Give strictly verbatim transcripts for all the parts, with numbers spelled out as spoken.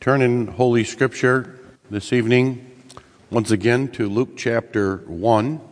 Turn in Holy Scripture this evening, once again, to Luke chapter one.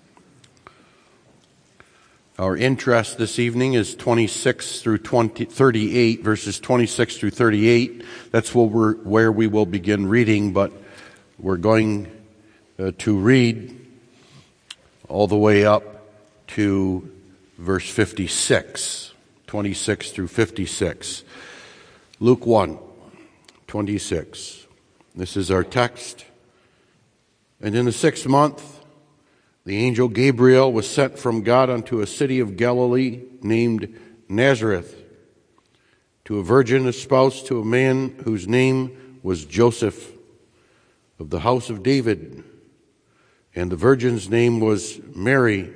Our interest this evening is twenty-six through twenty, thirty-eight, verses twenty-six through thirty-eight. That's where, we're, where we will begin reading, but we're going uh, to read all the way up to verse fifty-six, twenty-six through fifty-six. Luke one. twenty-six. This is our text. And in the sixth month, the angel Gabriel was sent from God unto a city of Galilee named Nazareth, to a virgin espoused to a man whose name was Joseph, of the house of David. And the virgin's name was Mary.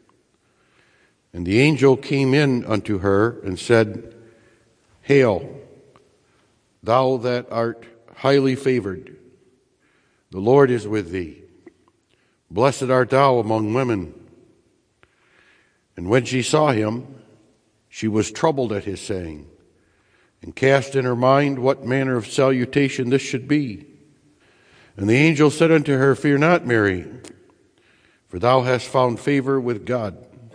And the angel came in unto her and said, Hail, thou that art highly favored, the Lord is with thee. Blessed art thou among women. And when she saw him, she was troubled at his saying, and cast in her mind what manner of salutation this should be. And the angel said unto her, Fear not, Mary, for thou hast found favor with God.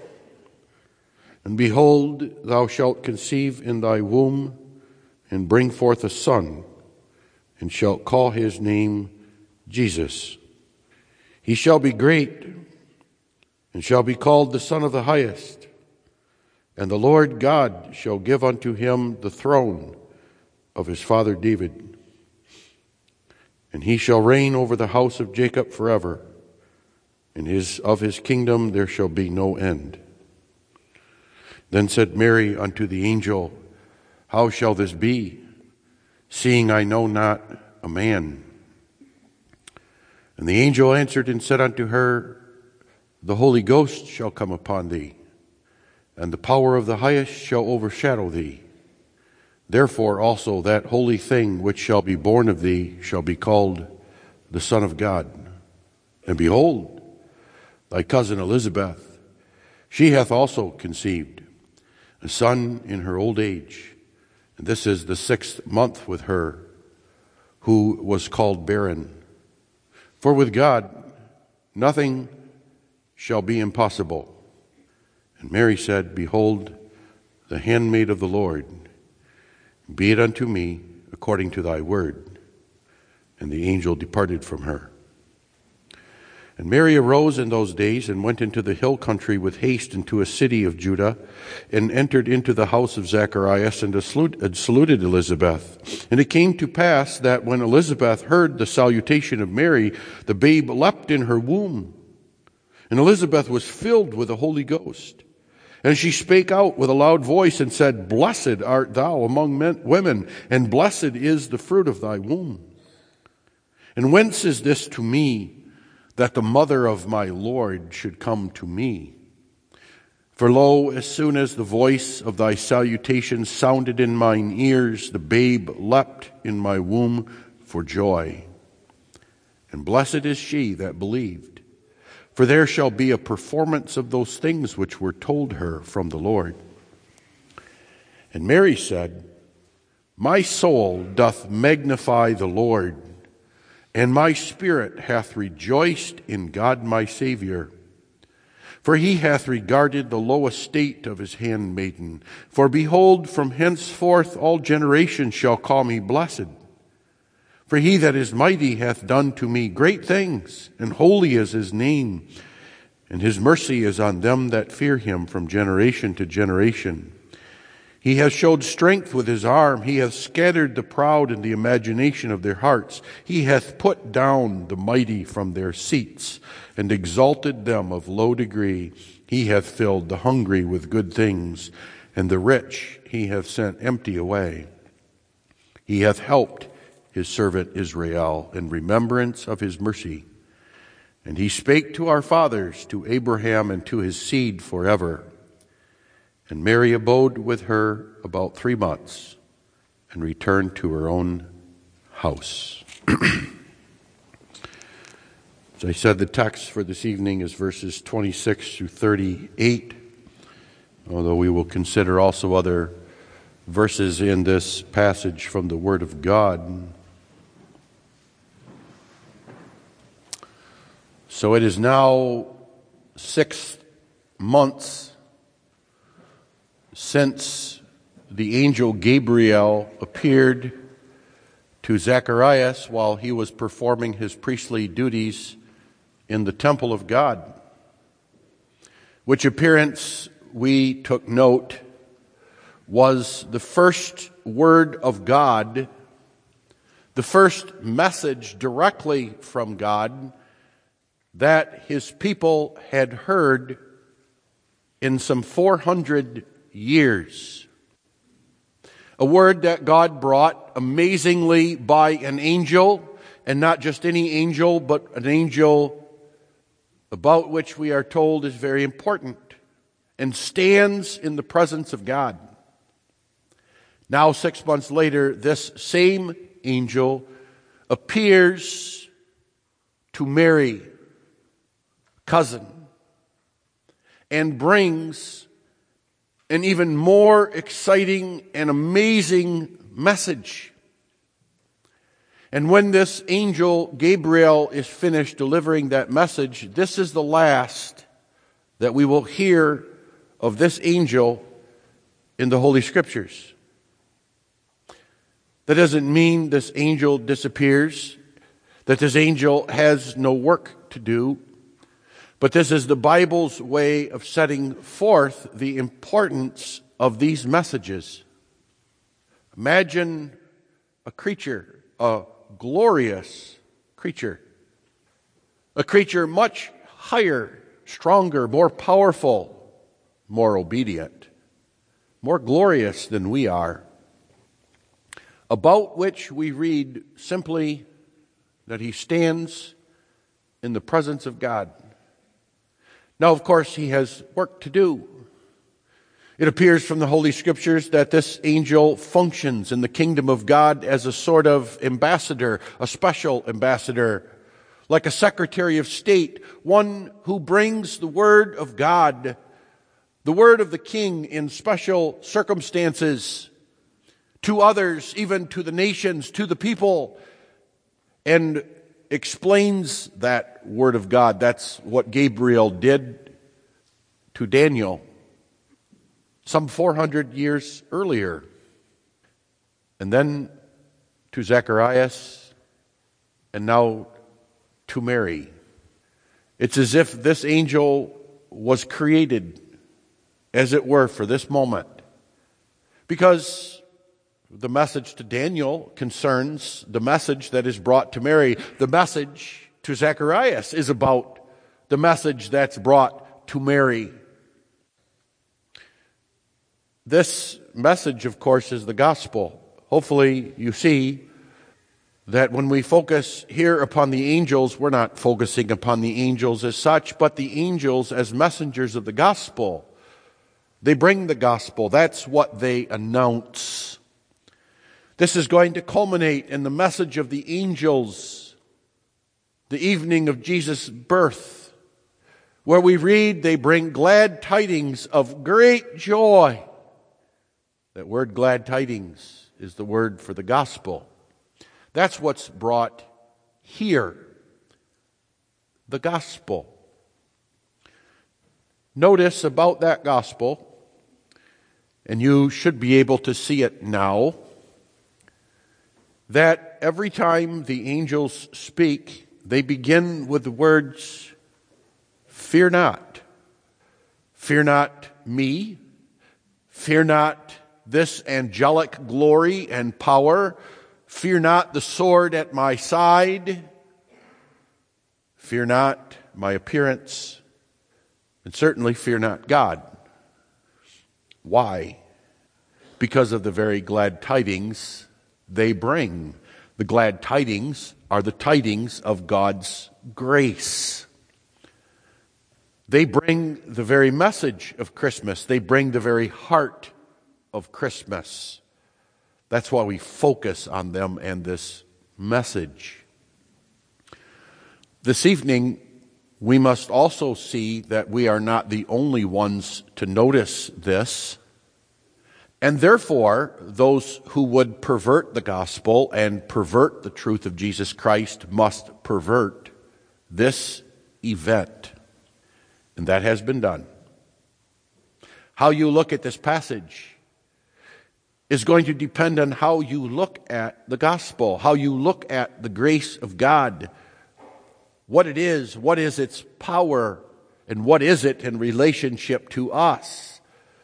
And behold, thou shalt conceive in thy womb, and bring forth a son, and shalt call his name Jesus. He shall be great, and shall be called the Son of the Highest. And the Lord God shall give unto him the throne of his father David. And he shall reign over the house of Jacob forever, and his, of his kingdom there shall be no end. Then said Mary unto the angel, How shall this be, seeing I know not a man? And the angel answered and said unto her, The Holy Ghost shall come upon thee, and the power of the highest shall overshadow thee. Therefore also that holy thing which shall be born of thee shall be called the Son of God. And behold, thy cousin Elizabeth, she hath also conceived a son in her old age. And this is the sixth month with her, who was called barren. For with God nothing shall be impossible. And Mary said, Behold, the handmaid of the Lord, be it unto me according to thy word. And the angel departed from her. And Mary arose in those days and went into the hill country with haste into a city of Judah, and entered into the house of Zacharias, and saluted Elizabeth. And it came to pass that when Elizabeth heard the salutation of Mary, the babe leapt in her womb. And Elizabeth was filled with the Holy Ghost. And she spake out with a loud voice and said, Blessed art thou among men, women, and blessed is the fruit of thy womb. And whence is this to me, that the mother of my Lord should come to me? For lo, as soon as the voice of thy salutation sounded in mine ears, the babe leapt in my womb for joy. And blessed is she that believed, for there shall be a performance of those things which were told her from the Lord. And Mary said, My soul doth magnify the Lord, and my spirit hath rejoiced in God my Savior. For he hath regarded the low estate of his handmaiden. For behold, from henceforth all generations shall call me blessed. For he that is mighty hath done to me great things, and holy is his name. And his mercy is on them that fear him from generation to generation. He hath showed strength with his arm. He hath scattered the proud in the imagination of their hearts. He hath put down the mighty from their seats, and exalted them of low degree. He hath filled the hungry with good things, and the rich he hath sent empty away. He hath helped his servant Israel in remembrance of his mercy. And he spake to our fathers, to Abraham, and to his seed forever. And Mary abode with her about three months, and returned to her own house. As I said, the text for this evening is verses twenty-six through thirty-eight, although we will consider also other verses in this passage from the Word of God. So it is now six months since the angel Gabriel appeared to Zacharias while he was performing his priestly duties in the temple of God, which appearance, we took note, was the first word of God, the first message directly from God that his people had heard in some four hundred years. A word that God brought amazingly by an angel, and not just any angel, but an angel about which we are told is very important and stands in the presence of God. Now, six months later, this same angel appears to Mary, cousin, and brings an even more exciting and amazing message. And when this angel Gabriel is finished delivering that message, this is the last that we will hear of this angel in the Holy Scriptures. That doesn't mean this angel disappears, that this angel has no work to do. But this is the Bible's way of setting forth the importance of these messages. Imagine a creature, a glorious creature, a creature much higher, stronger, more powerful, more obedient, more glorious than we are, about which we read simply that he stands in the presence of God. Now, of course, he has work to do. It appears from the Holy Scriptures that this angel functions in the kingdom of God as a sort of ambassador, a special ambassador, like a secretary of state, one who brings the word of God, the word of the king in special circumstances, to others, even to the nations, to the people, and explains that word of God. That's what Gabriel did to Daniel some four hundred years earlier. And then to Zacharias, and now to Mary. It's as if this angel was created, as it were, for this moment. Because the message to Daniel concerns the message that is brought to Mary. The message to Zacharias is about the message that's brought to Mary. This message, of course, is the gospel. Hopefully you see that when we focus here upon the angels, we're not focusing upon the angels as such, but the angels as messengers of the gospel. They bring the gospel. That's what they announce. This is going to culminate in the message of the angels, the evening of Jesus' birth, where we read they bring glad tidings of great joy. That word glad tidings is the word for the gospel. That's what's brought here, the gospel. Notice about that gospel, and you should be able to see it now, that every time the angels speak, they begin with the words, "Fear not. Fear not me. Fear not this angelic glory and power. Fear not the sword at my side. Fear not my appearance. And certainly fear not God." Why? Because of the very glad tidings they bring. The glad tidings are the tidings of God's grace. They bring the very message of Christmas. They bring the very heart of Christmas. That's why we focus on them and this message. This evening, we must also see that we are not the only ones to notice this. And therefore, those who would pervert the gospel and pervert the truth of Jesus Christ must pervert this event. And that has been done. How you look at this passage is going to depend on how you look at the gospel, how you look at the grace of God, what it is, what is its power, and what is it in relationship to us.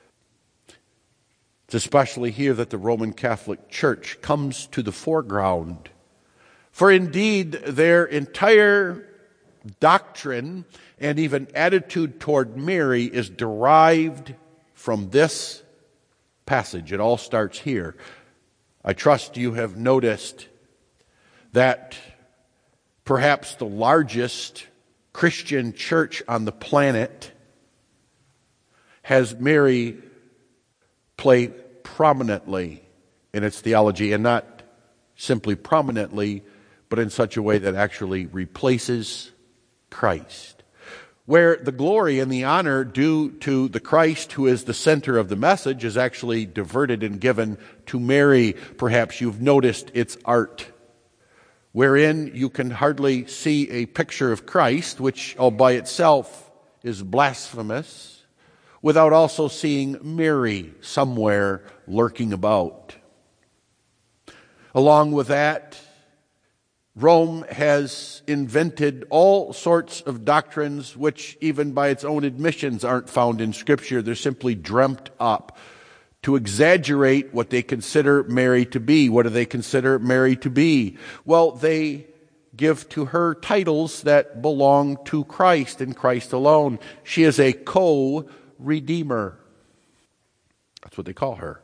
It's especially here that the Roman Catholic Church comes to the foreground. For indeed, their entire doctrine and even attitude toward Mary is derived from this passage. It all starts here. I trust you have noticed that perhaps the largest Christian church on the planet has Mary play prominently in its theology, and not simply prominently, but in such a way that actually replaces Christ. Where the glory and the honor due to the Christ who is the center of the message is actually diverted and given to Mary. Perhaps you've noticed its art, wherein you can hardly see a picture of Christ, which all by itself is blasphemous, without also seeing Mary somewhere lurking about. Along with that, Rome has invented all sorts of doctrines which even by its own admissions aren't found in Scripture. They're simply dreamt up to exaggerate what they consider Mary to be. What do they consider Mary to be? Well, they give to her titles that belong to Christ and Christ alone. She is a co-redeemer. That's what they call her.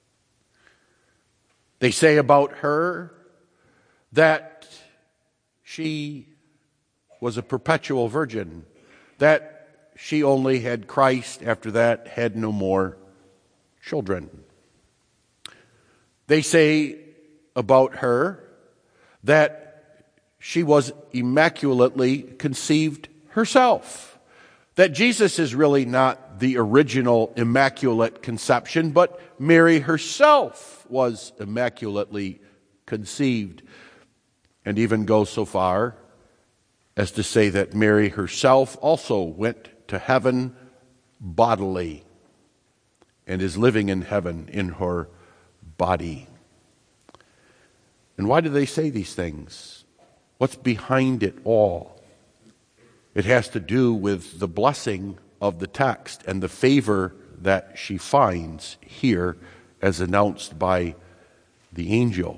They say about her that she was a perpetual virgin, that she only had Christ, after that had no more children. They say about her that she was immaculately conceived herself, that Jesus is really not the original immaculate conception, but Mary herself was immaculately conceived, and even go so far as to say that Mary herself also went to heaven bodily and is living in heaven in her body. And why do they say these things? What's behind it all? It has to do with the blessing of the text and the favor that she finds here as announced by the angel.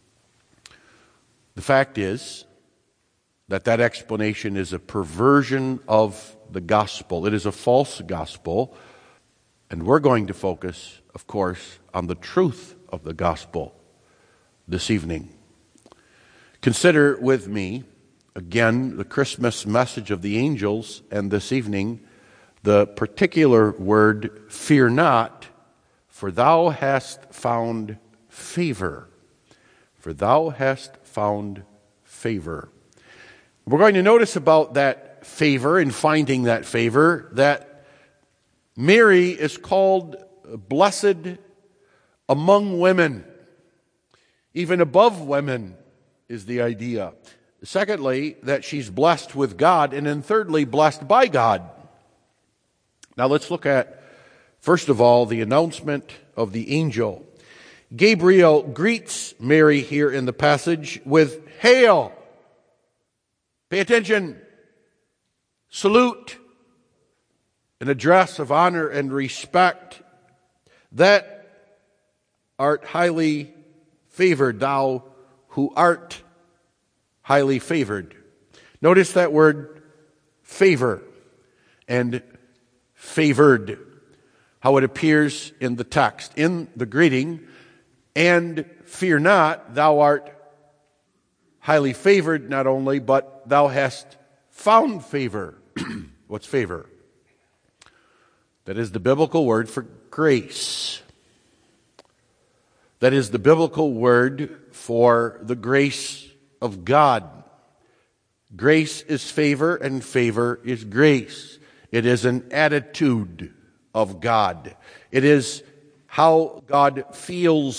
The fact is that that explanation is a perversion of the gospel. It is a false gospel, and we're going to focus, of course, on the truth of the gospel this evening. Consider with me, again, the Christmas message of the angels, and this evening, the particular word, fear not, for thou hast found favor. For thou hast found favor. We're going to notice about that favor and finding that favor that Mary is called blessed among women. Even above women is the idea. Secondly, that she's blessed with God, and then thirdly, blessed by God. Now let's look at, first of all, the announcement of the angel. Gabriel greets Mary here in the passage with hail. Pay attention. Salute. An address of honor and respect. That art highly favored, thou who art highly favored. Notice that word favor and favored, how it appears in the text. In the greeting, and fear not, thou art highly favored not only, but thou hast found favor. What's favor? That is the biblical word for grace. That is the biblical word for the grace of God. Grace is favor, and favor is grace. It is an attitude of God. It is how God feels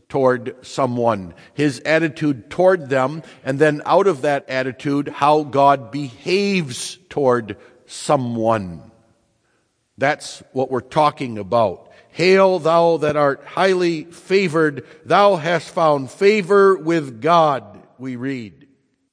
toward someone, his attitude toward them, and then out of that attitude, how God behaves toward someone. That's what we're talking about. Hail, thou that art highly favored, thou hast found favor with God, we read.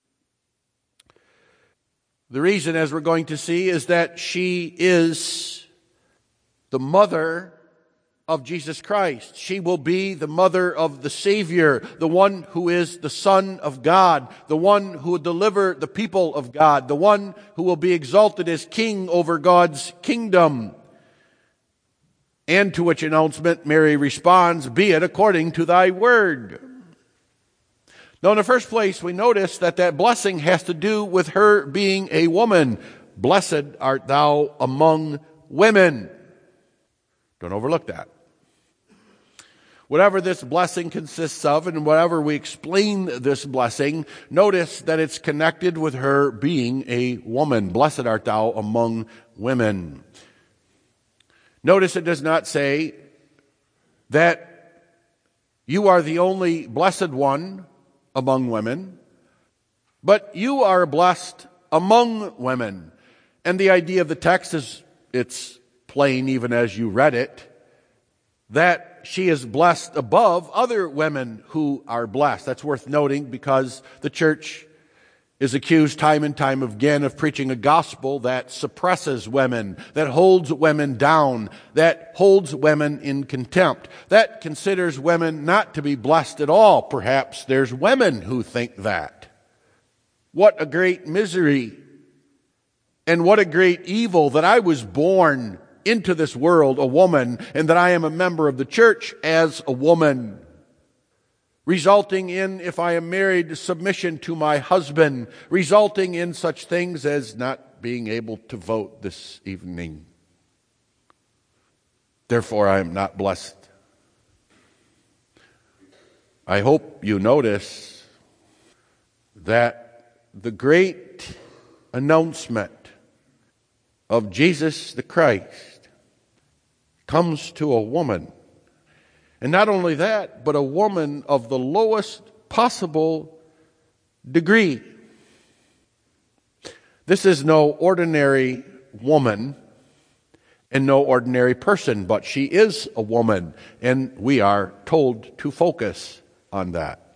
The reason, as we're going to see, is that she is the mother of Jesus Christ. She will be the mother of the Savior, the one who is the Son of God, the one who will deliver the people of God, the one who will be exalted as King over God's kingdom. And to which announcement Mary responds, "Be it according to thy word." Now, in the first place, we notice that that blessing has to do with her being a woman. Blessed art thou among women. Don't overlook that. Whatever this blessing consists of, and whatever we explain this blessing, notice that it's connected with her being a woman. Blessed art thou among women. Notice it does not say that you are the only blessed one among women, but you are blessed among women. And the idea of the text is, it's plain even as you read it, that she is blessed above other women who are blessed. That's worth noting because the church is accused time and time again of preaching a gospel that suppresses women, that holds women down, that holds women in contempt, that considers women not to be blessed at all. Perhaps there's women who think that. What a great misery and what a great evil that I was born into this world a woman and that I am a member of the church as a woman, resulting in, if I am married, submission to my husband, resulting in such things as not being able to vote this evening. Therefore, I am not blessed. I hope you notice that the great announcement of Jesus the Christ comes to a woman. And not only that, but a woman of the lowest possible degree. This is no ordinary woman and no ordinary person, but she is a woman, and we are told to focus on that.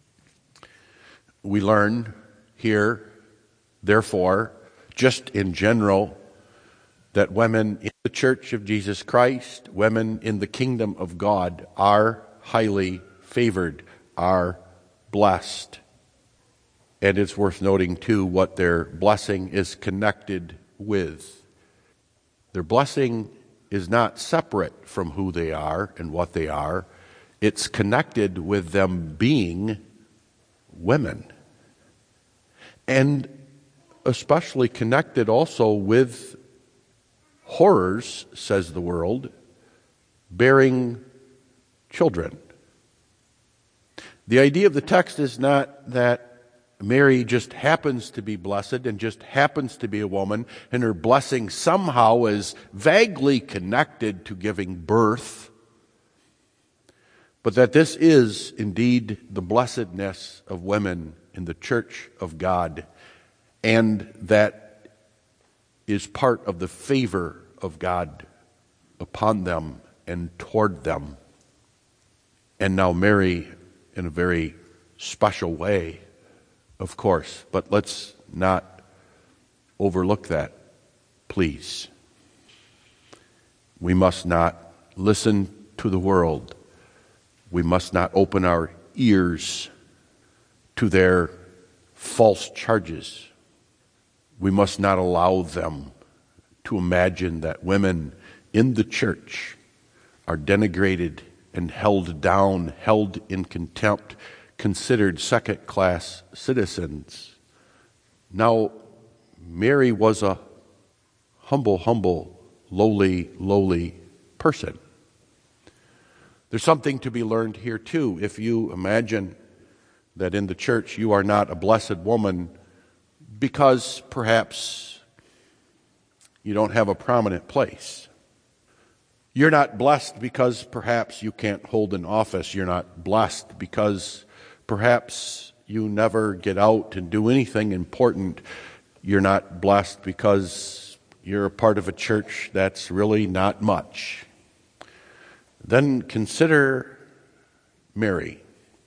We learn here, therefore, just in general, that women in the Church of Jesus Christ, women in the kingdom of God, are highly favored, are blessed. And it's worth noting, too, what their blessing is connected with. Their blessing is not separate from who they are and what they are. It's connected with them being women. And especially connected also with horrors, says the world, bearing children. The idea of the text is not that Mary just happens to be blessed and just happens to be a woman, and her blessing somehow is vaguely connected to giving birth, but that this is indeed the blessedness of women in the church of God, and that is part of the favor of God upon them and toward them. And now Mary, in a very special way, of course, but let's not overlook that, please. We must not listen to the world. We must not open our ears to their false charges. We must not allow them to imagine that women in the church are denigrated and held down, held in contempt, considered second-class citizens. Now, Mary was a humble, humble, lowly, lowly person. There's something to be learned here, too. If you imagine that in the church you are not a blessed woman because perhaps you don't have a prominent place, You're not blessed because perhaps you can't hold an office. You're not blessed because perhaps you never get out and do anything important. You're not blessed because you're a part of a church that's really not much. Then consider Mary.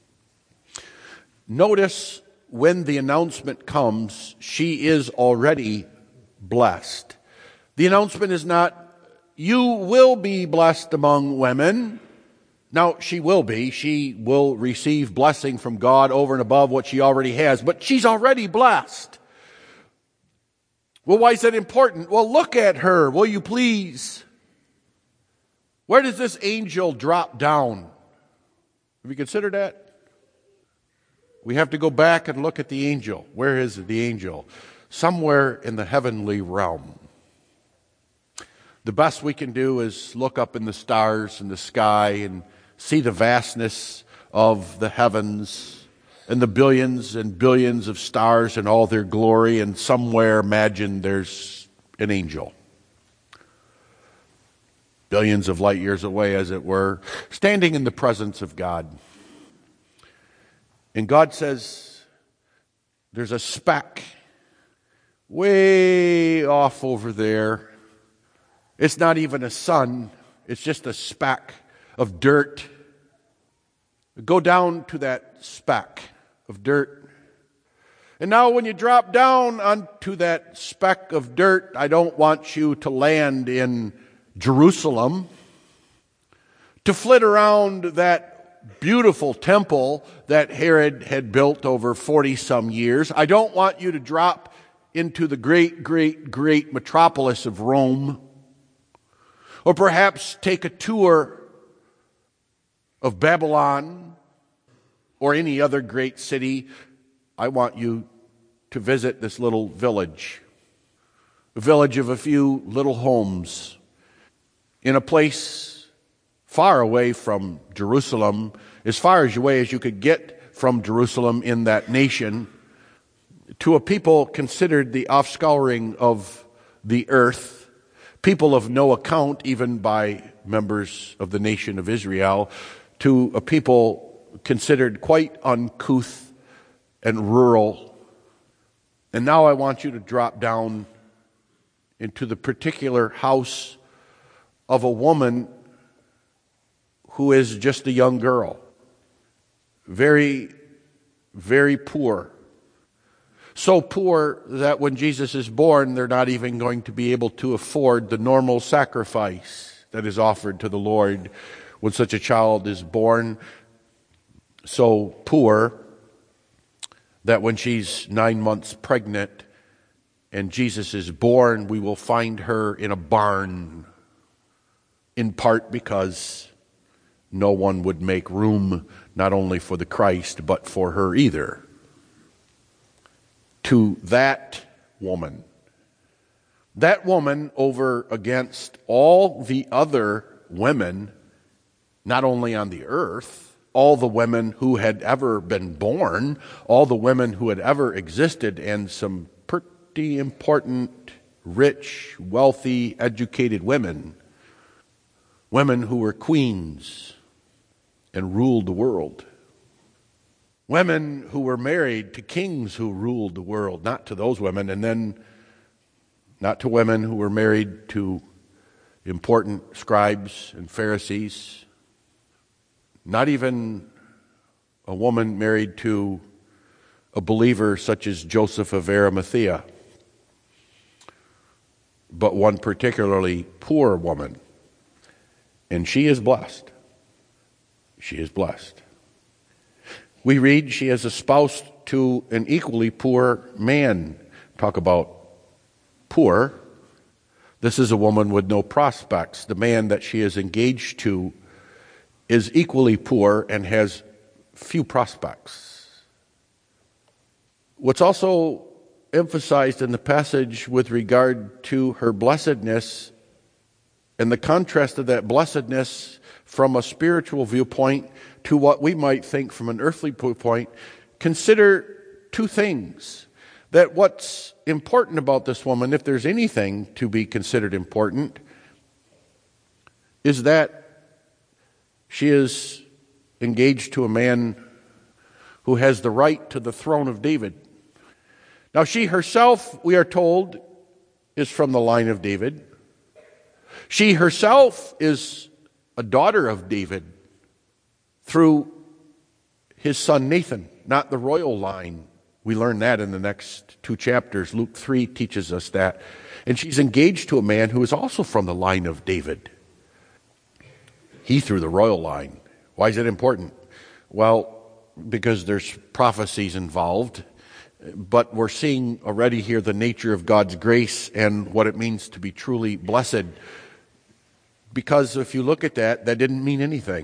Notice when the announcement comes, she is already blessed. The announcement is not, you will be blessed among women. Now, she will be. She will receive blessing from God over and above what she already has, but she's already blessed. Well, why is that important? Well, look at her, will you please? Where does this angel drop down? Have you considered that? We have to go back and look at the angel. Where is the angel? Somewhere in the heavenly realm. The best we can do is look up in the stars and the sky and see the vastness of the heavens and the billions and billions of stars and all their glory, and somewhere imagine there's an angel. Billions of light years away, as it were, standing in the presence of God. And God says, there's a speck way off over there. It's not even a sun. It's just a speck of dirt. Go down to that speck of dirt. And now when you drop down onto that speck of dirt, I don't want you to land in Jerusalem, to flit around that beautiful temple that Herod had built over forty some years. I don't want you to drop into the great, great, great metropolis of Rome. Or perhaps take a tour of Babylon or any other great city. I want you to visit this little village, a village of a few little homes in a place far away from Jerusalem, as far away as you could get from Jerusalem in that nation, to a people considered the offscouring of the earth, people of no account even by members of the nation of Israel, to a people considered quite uncouth and rural. And now I want you to drop down into the particular house of a woman who is just a young girl, very, very poor. So poor that when Jesus is born, they're not even going to be able to afford the normal sacrifice that is offered to the Lord when such a child is born. So poor that when she's nine months pregnant and Jesus is born, we will find her in a barn, in part because no one would make room not only for the Christ but for her either. To that woman, that woman over against all the other women, not only on the earth, all the women who had ever been born, all the women who had ever existed, and some pretty important, rich, wealthy, educated women, women who were queens and ruled the world. Women who were married to kings who ruled the world, not to those women, and then not to women who were married to important scribes and Pharisees, not even a woman married to a believer such as Joseph of Arimathea, but one particularly poor woman. And she is blessed. She is blessed. We read she is espoused to an equally poor man. Talk about poor. This is a woman with no prospects. The man that she is engaged to is equally poor and has few prospects. What's also emphasized in the passage with regard to her blessedness and the contrast of that blessedness from a spiritual viewpoint to what we might think from an earthly viewpoint, consider two things. That what's important about this woman, if there's anything to be considered important, is that she is engaged to a man who has the right to the throne of David. Now, she herself, we are told, is from the line of David. She herself is a daughter of David through his son Nathan, not the royal line. We learn that in the next two chapters. Luke three teaches us that. And she's engaged to a man who is also from the line of David. He through the royal line. Why is it important? Well, because there's prophecies involved, but we're seeing already here the nature of God's grace and what it means to be truly blessed. Because if you look at that, that didn't mean anything.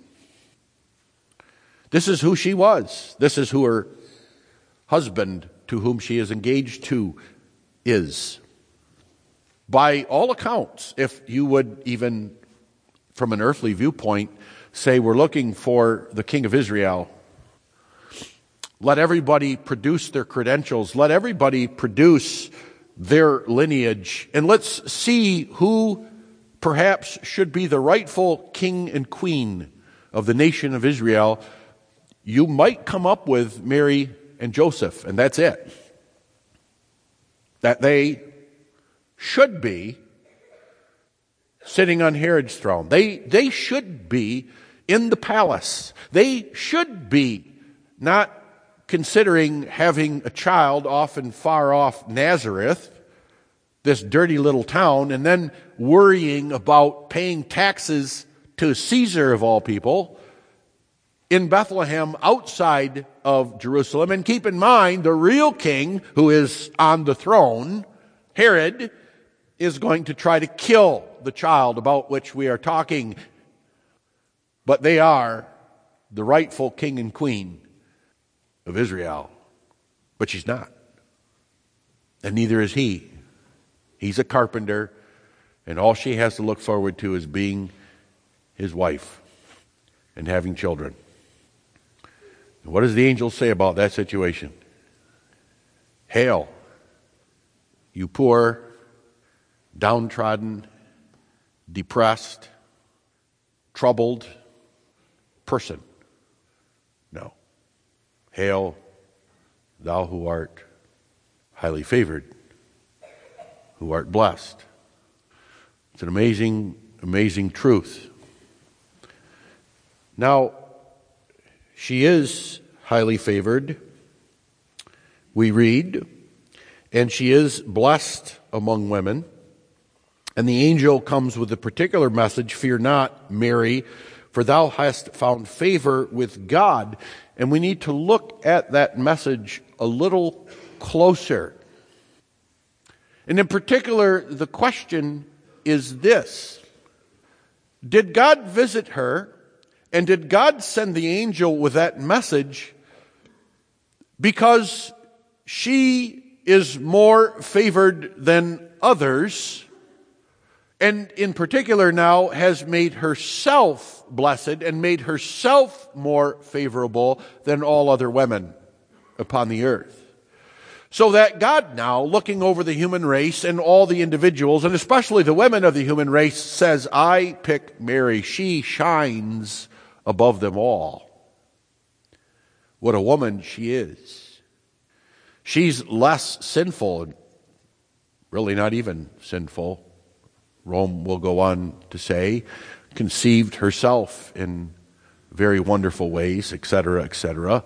This is who she was. This is who her husband, to whom she is engaged to, is. By all accounts, if you would even, from an earthly viewpoint, say we're looking for the king of Israel, let everybody produce their credentials. Let everybody produce their lineage. And let's see who perhaps should be the rightful king and queen of the nation of Israel. You might come up with Mary and Joseph, and that's it. That they should be sitting on Herod's throne. They, they should be in the palace. They should be not considering having a child off in far off Nazareth, this dirty little town, and then worrying about paying taxes to Caesar of all people in Bethlehem outside of Jerusalem. And keep in mind, the real king who is on the throne, Herod, is going to try to kill the child about which we are talking. But they are the rightful king and queen of Israel. But she's not. And neither is he. He's a carpenter, and all she has to look forward to is being his wife and having children. And what does the angel say about that situation? Hail, you poor, downtrodden, depressed, troubled person. No. Hail, thou who art highly favored, who art blessed. It's an amazing, amazing truth. Now, she is highly favored, we read, and she is blessed among women. And the angel comes with a particular message: fear not, Mary, for thou hast found favor with God. And we need to look at that message a little closer. And in particular, the question is this: did God visit her, and did God send the angel with that message because she is more favored than others, and in particular now has made herself blessed and made herself more favorable than all other women upon the earth? So that God now, looking over the human race and all the individuals, and especially the women of the human race, says, I pick Mary. She shines above them all. What a woman she is. She's less sinful, and really not even sinful. Rome will go on to say, conceived herself in very wonderful ways, et cetera, et cetera.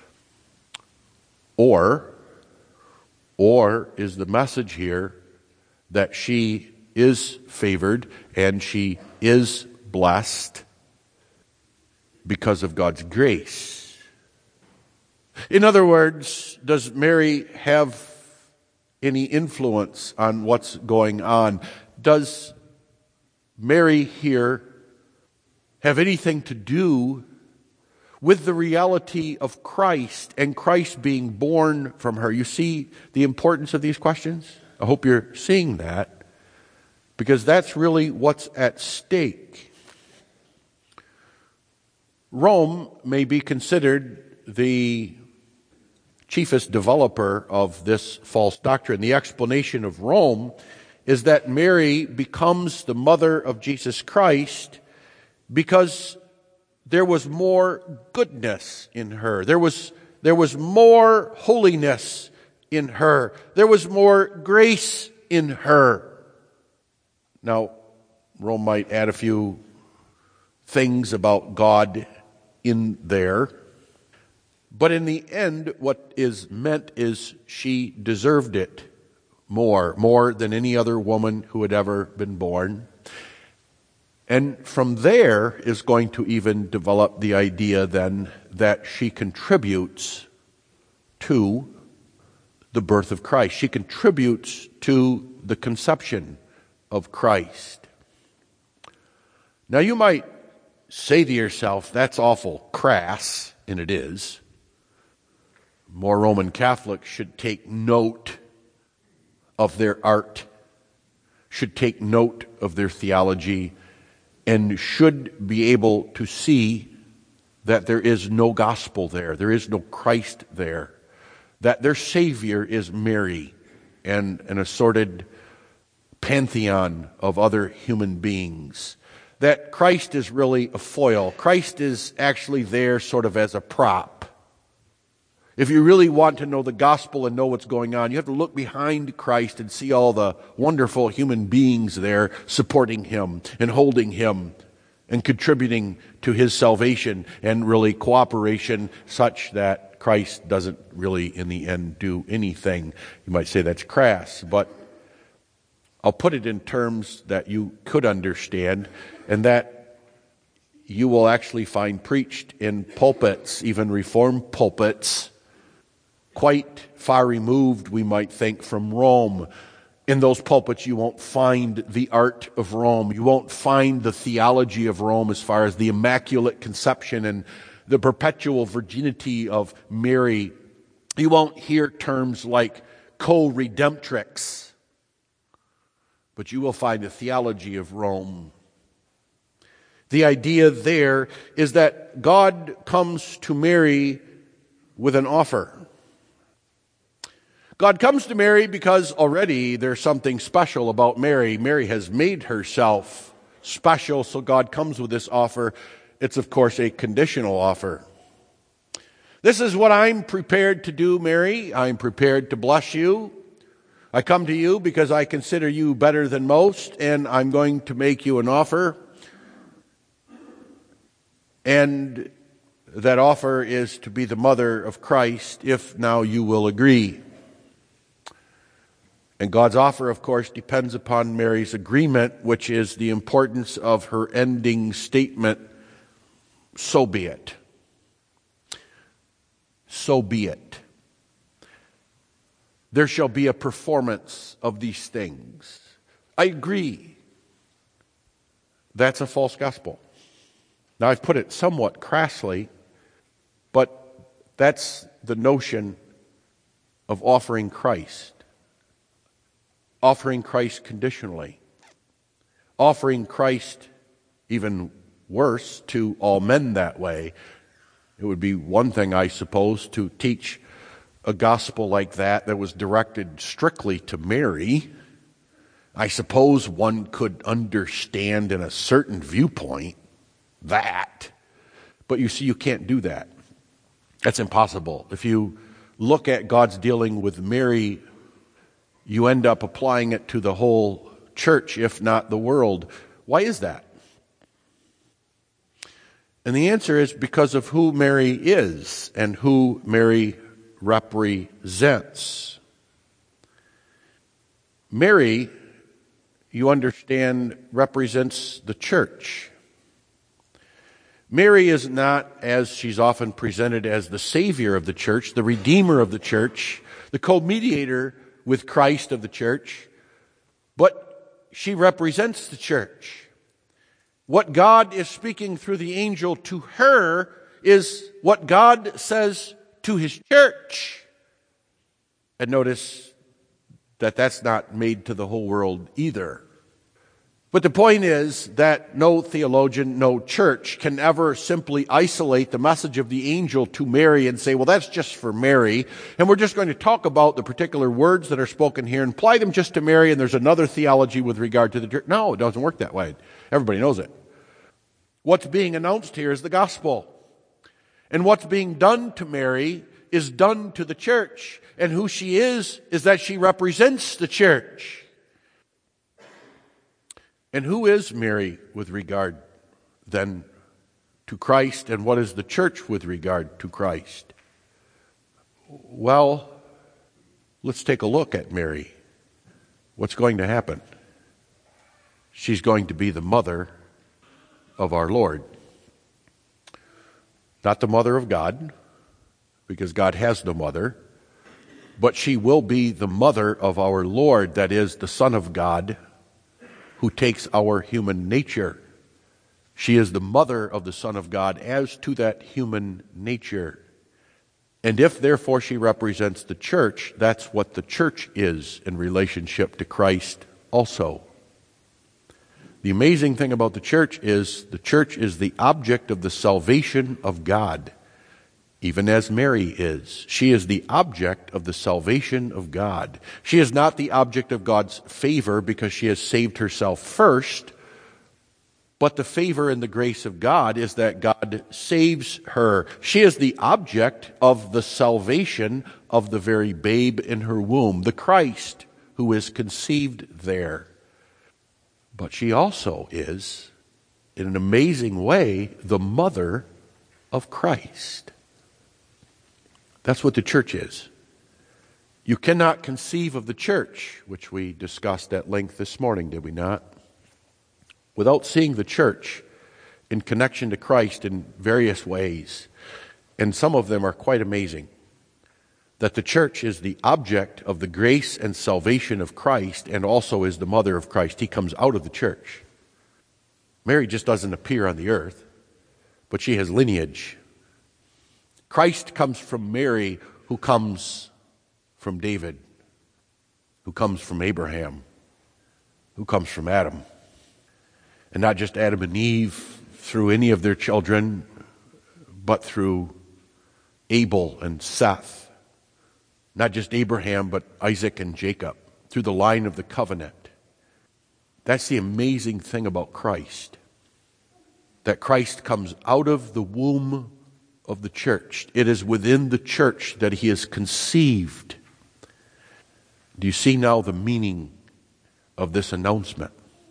Or, or is the message here that she is favored and she is blessed because of God's grace? In other words, does Mary have any influence on what's going on? Does Mary here have anything to do with the reality of Christ and Christ being born from her? You see the importance of these questions? I hope you're seeing that, because that's really what's at stake. Rome may be considered the chiefest developer of this false doctrine. The explanation of Rome is that Mary becomes the mother of Jesus Christ because there was more goodness in her. There was, there was more holiness in her. There was more grace in her. Now, Rome might add a few things about God in there. But in the end, what is meant is she deserved it more, more than any other woman who had ever been born. And from there is going to even develop the idea then that she contributes to the birth of Christ. She contributes to the conception of Christ. Now you might say to yourself, that's awful crass, and it is. More Roman Catholics should take note of their art, should take note of their theology, and should be able to see that there is no gospel there, there is no Christ there, that their Savior is Mary and an assorted pantheon of other human beings, that Christ is really a foil. Christ is actually there sort of as a prop. If you really want to know the gospel and know what's going on, you have to look behind Christ and see all the wonderful human beings there supporting him and holding him and contributing to his salvation and really cooperation such that Christ doesn't really in the end do anything. You might say that's crass, but I'll put it in terms that you could understand and that you will actually find preached in pulpits, even Reformed pulpits, quite far removed, we might think, from Rome. In those pulpits, you won't find the art of Rome. You won't find the theology of Rome as far as the Immaculate Conception and the perpetual virginity of Mary. You won't hear terms like co-redemptrix, but you will find the theology of Rome. The idea there is that God comes to Mary with an offer. God comes to Mary because already there's something special about Mary. Mary has made herself special, so God comes with this offer. It's, of course, a conditional offer. This is what I'm prepared to do, Mary. I'm prepared to bless you. I come to you because I consider you better than most, and I'm going to make you an offer. And that offer is to be the mother of Christ, if now you will agree. And God's offer, of course, depends upon Mary's agreement, which is the importance of her ending statement, so be it. So be it. There shall be a performance of these things. I agree. That's a false gospel. Now, I've put it somewhat crassly, but that's the notion of offering Christ. Offering Christ conditionally. Offering Christ, even worse, to all men that way. It would be one thing, I suppose, to teach a gospel like that that was directed strictly to Mary. I suppose one could understand in a certain viewpoint that. But you see, you can't do that. That's impossible. If you look at God's dealing with Mary, you end up applying it to the whole church, if not the world. Why is that? And the answer is because of who Mary is and who Mary represents. Mary, you understand, represents the church. Mary is not, as she's often presented, as the Savior of the church, the Redeemer of the church, the co-mediator with Christ of the church, but she represents the church. What God is speaking through the angel to her is what God says to his church. And notice that that's not made to the whole world either. But the point is that no theologian, no church can ever simply isolate the message of the angel to Mary and say, well, that's just for Mary, and we're just going to talk about the particular words that are spoken here and apply them just to Mary, and there's another theology with regard to the church. No, it doesn't work that way. Everybody knows it. What's being announced here is the gospel. And what's being done to Mary is done to the church. And who she is, is that she represents the church. And who is Mary with regard then to Christ, and what is the church with regard to Christ? Well, let's take a look at Mary. What's going to happen? She's going to be the mother of our Lord. Not the mother of God, because God has no mother, but she will be the mother of our Lord, that is, the Son of God, who takes our human nature. She is the mother of the Son of God as to that human nature. And if, therefore, she represents the church, that's what the church is in relationship to Christ also. The amazing thing about the church is the church is the object of the salvation of God, even as Mary is. She is the object of the salvation of God. She is not the object of God's favor because she has saved herself first, but the favor and the grace of God is that God saves her. She is the object of the salvation of the very babe in her womb, the Christ who is conceived there. But she also is, in an amazing way, the mother of Christ. That's what the church is. You cannot conceive of the church, which we discussed at length this morning, did we not? Without seeing the church in connection to Christ in various ways. And some of them are quite amazing. That the church is the object of the grace and salvation of Christ and also is the mother of Christ. He comes out of the church. Mary just doesn't appear on the earth, but she has lineage. Christ comes from Mary, who comes from David, who comes from Abraham, who comes from Adam. And not just Adam and Eve through any of their children, but through Abel and Seth. Not just Abraham, but Isaac and Jacob, through the line of the covenant. That's the amazing thing about Christ. That Christ comes out of the womb of the church. It is within the church that he is conceived. Do you see now the meaning of this announcement?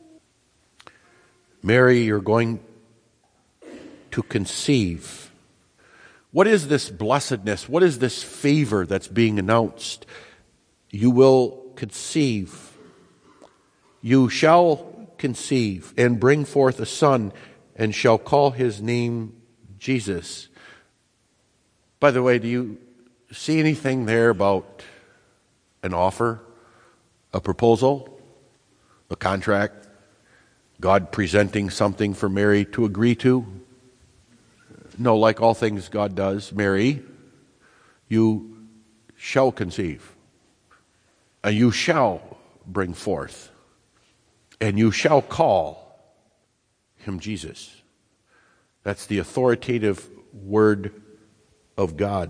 Mary, you're going to conceive. What is this blessedness? What is this favor that's being announced? You will conceive. You shall conceive and bring forth a son, and shall call his name Jesus. By the way, do you see anything there about an offer, a proposal, a contract, God presenting something for Mary to agree to? No, like all things God does, Mary, you shall conceive, and you shall bring forth, and you shall call him Jesus. That's the authoritative word of God.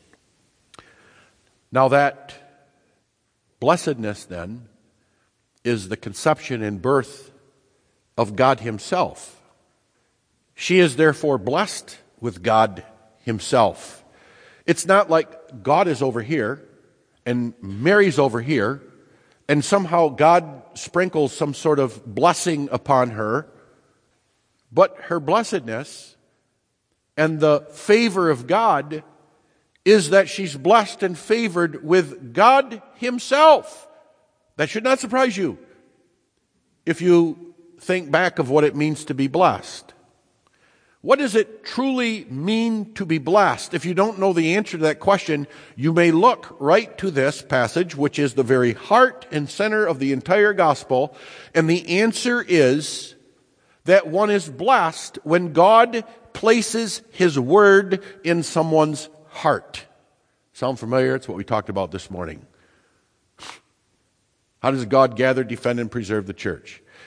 Now that blessedness then is the conception and birth of God himself. She is therefore blessed with God himself. It's not like God is over here and Mary's over here and somehow God sprinkles some sort of blessing upon her, but her blessedness and the favor of God is that she's blessed and favored with God himself. That should not surprise you if you think back of what it means to be blessed. What does it truly mean to be blessed? If you don't know the answer to that question, you may look right to this passage, which is the very heart and center of the entire gospel. And the answer is that one is blessed when God places his word in someone's heart. Sound familiar? It's what we talked about this morning. How does God gather, defend, and preserve the church?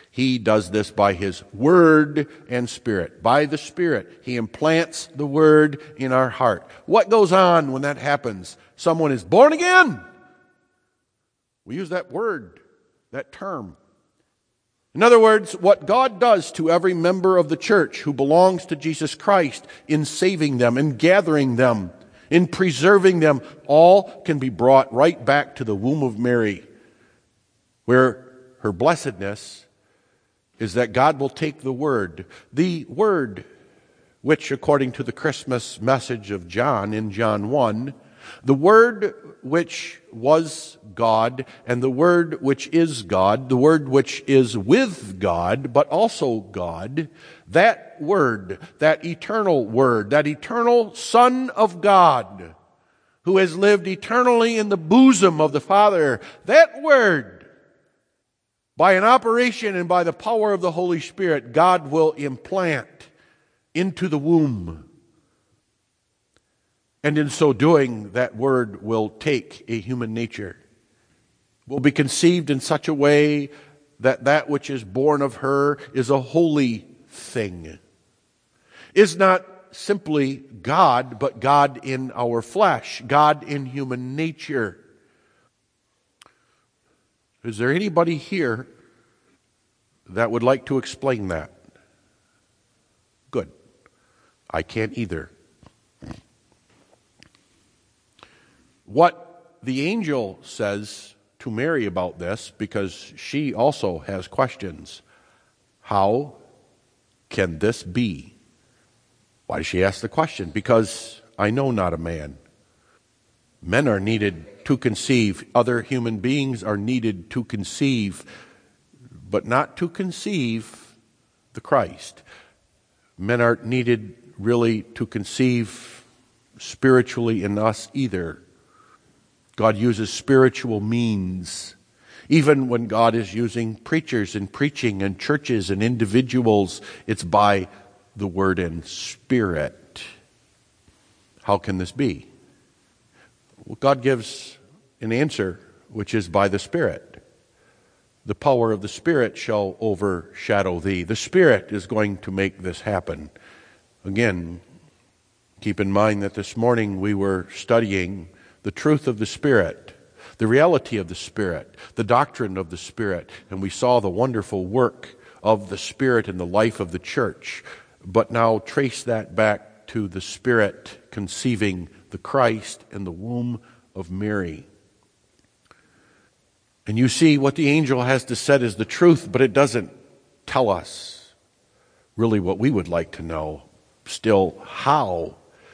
He does this by His Word and Spirit. By the Spirit, He implants the Word in our heart. What goes on when that happens? Someone is born again. We use that word, that term. In other words, what God does to every member of the church who belongs to Jesus Christ in saving them, in gathering them, in preserving them, all can be brought right back to the womb of Mary, where her blessedness is that God will take the Word, the Word, which according to the Christmas message of John in John one, the Word which was God and the Word which is God, the Word which is with God, but also God, that Word, that eternal Word, that eternal Son of God, who has lived eternally in the bosom of the Father, that Word, by an operation and by the power of the Holy Spirit, God will implant into the womb. And in so doing, that Word will take a human nature, will be conceived in such a way that that which is born of her is a holy thing, is not simply God, but God in our flesh, God in human nature. Is there anybody here that would like to explain that? Good. I can't either. What the angel says to Mary about this, because she also has questions. How can this be? Why does she ask the question? Because I know not a man. Men are needed to conceive. Other human beings are needed to conceive, but not to conceive the Christ. Men aren't needed really to conceive spiritually in us either. God uses spiritual means. Even when God is using preachers and preaching and churches and individuals, it's by the Word and Spirit. How can this be? Well, God gives an answer, which is by the Spirit. The power of the Spirit shall overshadow thee. The Spirit is going to make this happen. Again, keep in mind that this morning we were studying the truth of the Spirit, the reality of the Spirit, the doctrine of the Spirit, and we saw the wonderful work of the Spirit in the life of the church. But now trace that back to the Spirit conceiving the Christ in the womb of Mary. And you see what the angel has to say is the truth, but it doesn't tell us really what we would like to know. Still, how?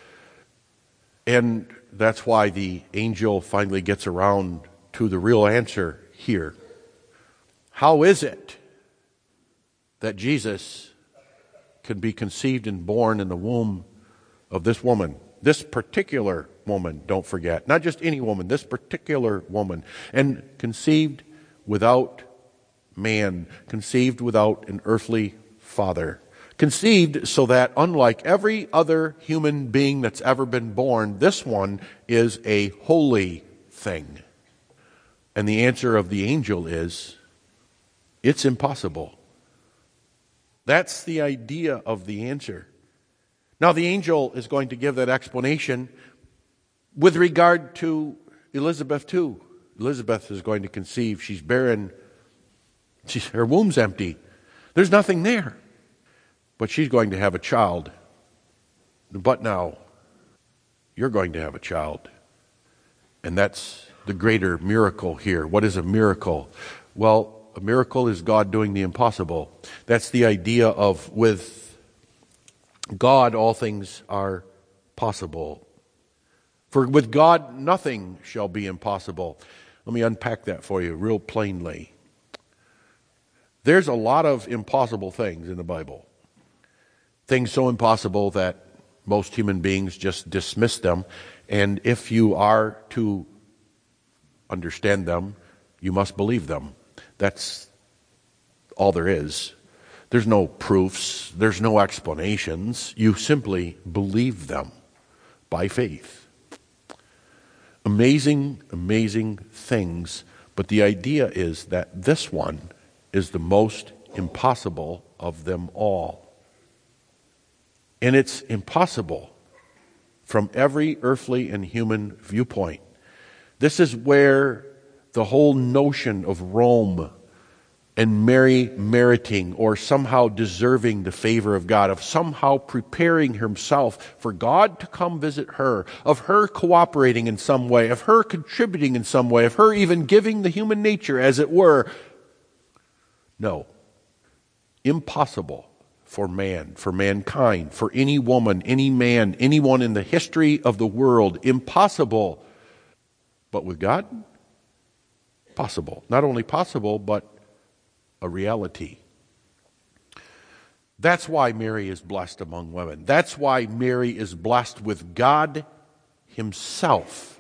And that's why the angel finally gets around to the real answer here. How is it that Jesus can be conceived and born in the womb of this woman? This particular woman, don't forget. Not just any woman, this particular woman. And conceived without man, conceived without an earthly father. Conceived so that, unlike every other human being that's ever been born, this one is a holy thing. And the answer of the angel is, it's impossible. That's the idea of the answer. Now, the angel is going to give that explanation with regard to Elizabeth too. Elizabeth is going to conceive. She's barren. She's, her womb's empty. There's nothing there. But she's going to have a child. But now, you're going to have a child. And that's the greater miracle here. What is a miracle? Well, a miracle is God doing the impossible. That's the idea of with God all things are possible. For with God nothing shall be impossible. Let me unpack that for you real plainly. There's a lot of impossible things in the Bible. Things so impossible that most human beings just dismiss them. And if you are to understand them, you must believe them. That's all there is. There's no proofs. There's no explanations. You simply believe them by faith. Amazing, amazing things. But the idea is that this one is the most impossible of them all. And it's impossible from every earthly and human viewpoint. This is where the whole notion of Rome and Mary meriting or somehow deserving the favor of God, of somehow preparing herself for God to come visit her, of her cooperating in some way, of her contributing in some way, of her even giving the human nature, as it were. No. Impossible for man, for mankind, for any woman, any man, anyone in the history of the world. Impossible. But with God, possible. Not only possible, but a reality. That's why Mary is blessed among women. That's why Mary is blessed with God Himself.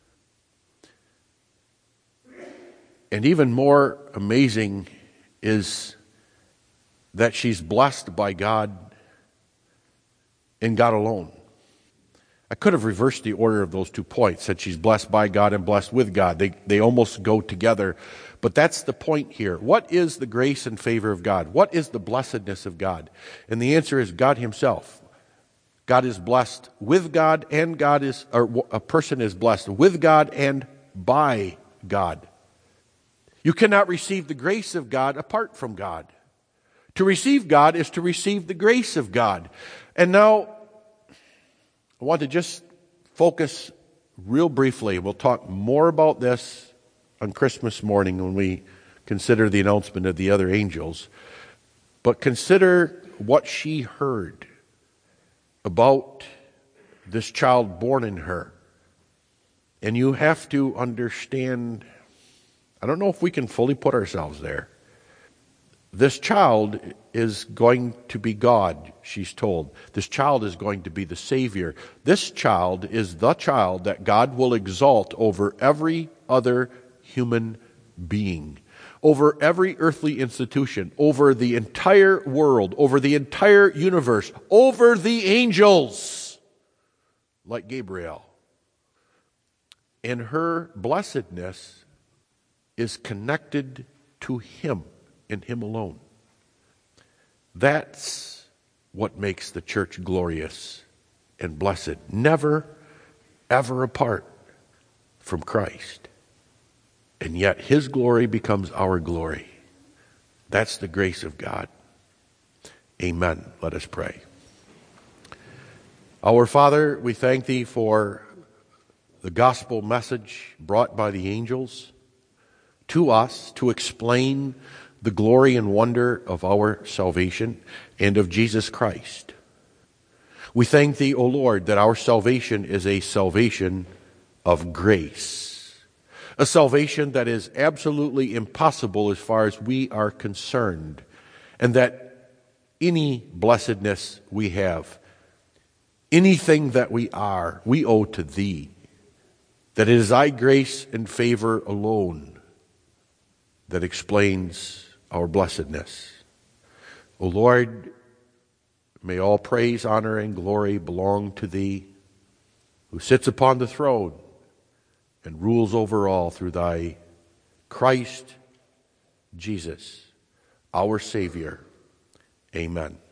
And even more amazing is that she's blessed by God and God alone. I could have reversed the order of those two points, said she's blessed by God and blessed with God. They, they almost go together. But that's the point here. What is the grace and favor of God? What is the blessedness of God? And the answer is God Himself. God is blessed with God, and God is, or a person is blessed with God and by God. You cannot receive the grace of God apart from God. To receive God is to receive the grace of God. And now, I want to just focus real briefly. We'll talk more about this on Christmas morning when we consider the announcement of the other angels. But consider what she heard about this child born in her. And you have to understand, I don't know if we can fully put ourselves there. This child is going to be God, she's told. This child is going to be the Savior. This child is the child that God will exalt over every other human being, over every earthly institution, over the entire world, over the entire universe, over the angels, like Gabriel. And her blessedness is connected to Him and Him alone. That's what makes the church glorious and blessed. Never, ever apart from Christ. And yet His glory becomes our glory. That's the grace of God. Amen. Let us pray. Our Father, we thank Thee for the gospel message brought by the angels to us to explain the glory and wonder of our salvation and of Jesus Christ. We thank Thee, O Lord, that our salvation is a salvation of grace, a salvation that is absolutely impossible as far as we are concerned, and that any blessedness we have, anything that we are, we owe to Thee, that it is Thy grace and favor alone that explains our blessedness. O Lord, may all praise, honor, and glory belong to Thee, who sits upon the throne and rules over all through Thy Christ Jesus, our Savior. Amen.